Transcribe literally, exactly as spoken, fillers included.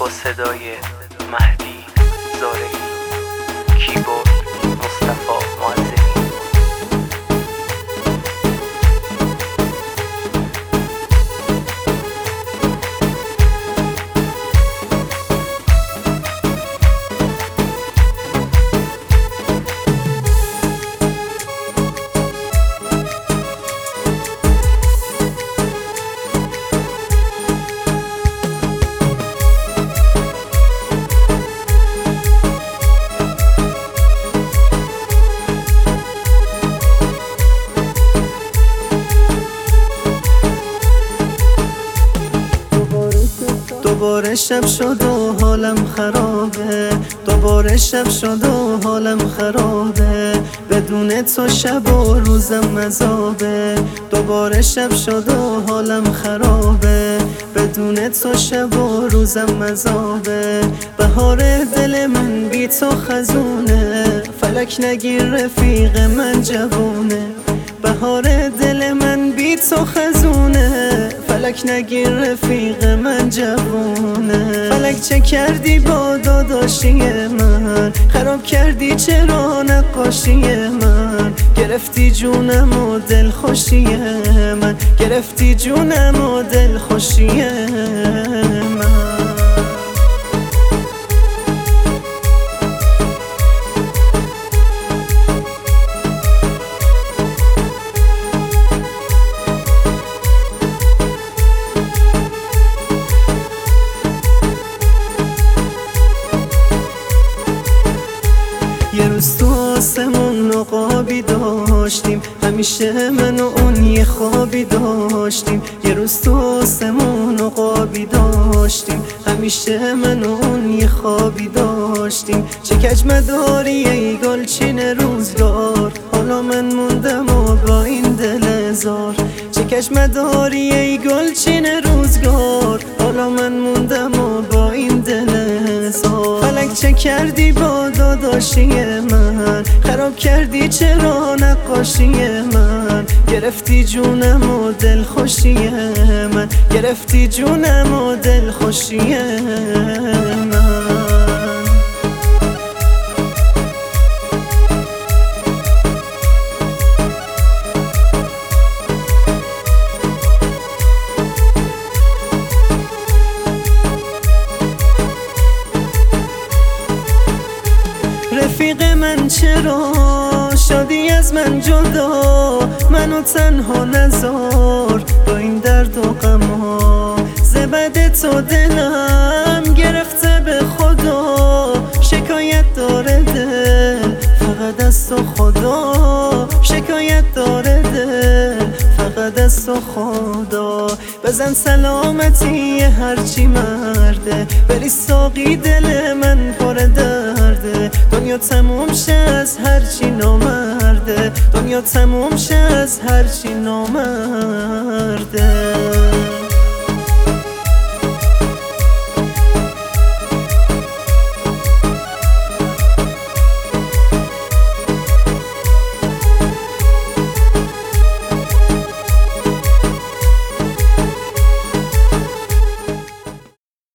با صدای مهدی زارعی، کیبورد مصطفی معظمی. دوباره شب شد و حالم خرابه، دوباره شب شد و حالم خرابه، بدون تو شب و روزم عذابه. دوباره شب شد و حالم خرابه، بدون تو شب و روزم عذابه. بهار دل من بی تو خزونه، فلک نگیر رفیق من جوونه. بهار دل من بی تو خزونه، فلک نگیر رفیق من جوونه. فلک چه کردی با داداشی من، خراب کردی چرا نقاشی من. گرفتی جونم و دل خوشی من، گرفتی جونم و دل خوشی من. یه روز تو آسمون نقابی داشتیم، همیشه من و اون یه خوابی داشتیم. یه روز تو آسمون نقابی داشتیم، همیشه من و اون یه خوابی داشتیم. چه کج مداری ای گلچین روزگار، حالا من موندم و با این دل زار. چه کج مداری ای گلچین روزگار، حالا من موندم و با این دل زار. فلک چه کردی با داداشی من، خراب کردی چرا نقاشی من. گرفتی جونم و دل خوشی من، گرفتی جونم و دل خوشی من. رفیق من چرا شدی از من جدا، منو تنها نذار با این درد و غما. زبد تو دلم گرفته به خدا، شکایت داره دل فقط از تو خدا. شکایت داره دل فقط از تو خدا. بزن سلامتی هرچی مرده، بری ساقی دل من پر درده. دنیا تموم شه از هرچی نامرده، دنیا تموم شه از هرچی نامرده.